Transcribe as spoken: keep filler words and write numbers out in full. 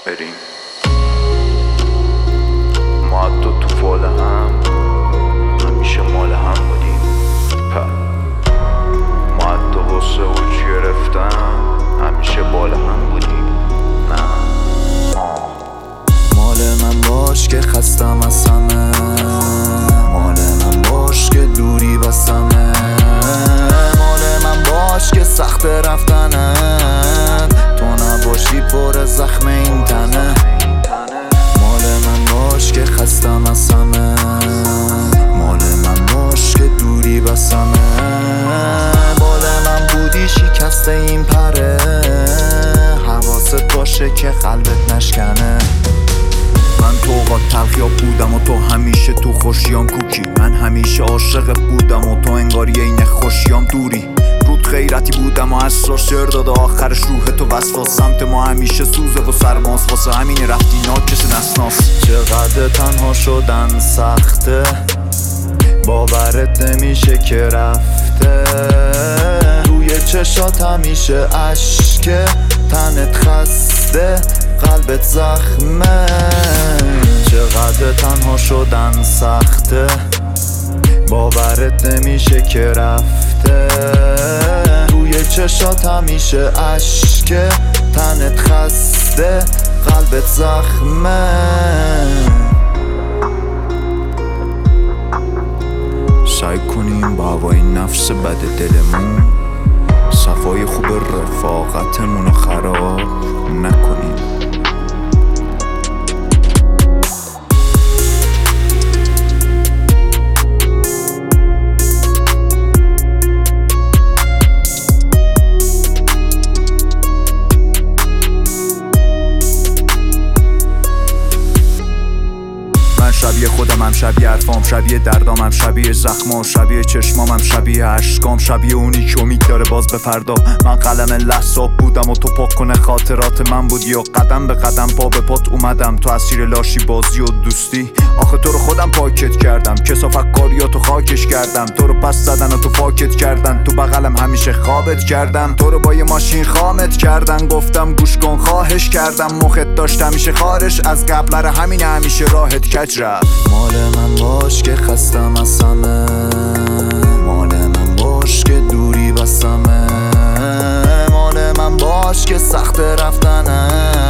بریم. ما حتی تو فال هم همیشه مال هم بودیم. ما حتی غصه و گرفتن همیشه بال هم بودیم. نه مال من باش که خستم از همه، مال من باش که دوری بسمه، مال من باش که سخت رفتنت، تو نباشی پر زخم این تنه. مال من باش که خستم از همه، مال من باش که دوری بسمه، بال من بودی شکست این پره، حواست باشه که قلبت نشکنه. من تو اوقات تلخیا بودم و تو همیشه تو خوشیام کوکی، من همیشه عاشقت بودم و تو انگاری این خوشیام دوری. رود غیرتی بودم و اسرار شعر داده آخرش روح تو وسواس، سمت ما همیشه سوزه و سرماس، واسه همین رفتی ناکس نسناس. چقدر تنها شدن سخته، باورت نمیشه که رفته، روی چشات همیشه اشکه، تنت خسته قلبت زخمه. چقدر تنها شدن سخته، باورت نمیشه که رفته، روی چشات همیشه اشکه، تنت خسته قلبت زخمه. سعی کنیم با هوای نفس بد دلمون صفای خوب رفاقتمون رو خراب نکنیم. شبیه خودم هم، شبیه حرفام، شبیه دردام هم، شبیه زخمام، شبیه چشمام هم، شبیه عشقام، شبیه اونی که امید داره باز به فردا. من قلم لحظاب بودم و تو پاک کنه خاطرات من بودی، و قدم به قدم پا به پات اومدم، تو اسیر لاشی بازی و دوستی. آخه تو رو خودم پاکت کردم، کسافت کاریاتو خاکش کردم، تو رو پس زدن و تو فاکت کردن، تو بغلم همیشه خوابت کردم، تو رو با یه ماشین خامت کردن، گفتم گوش کن خواهش کردم، مخت داشت همیشه خارش از قبل، همین همیشه راحت کج رفت. مال من باش که خستم از همه، مال من باش که دوری بسمه، مال من باش که سخت رفتنه،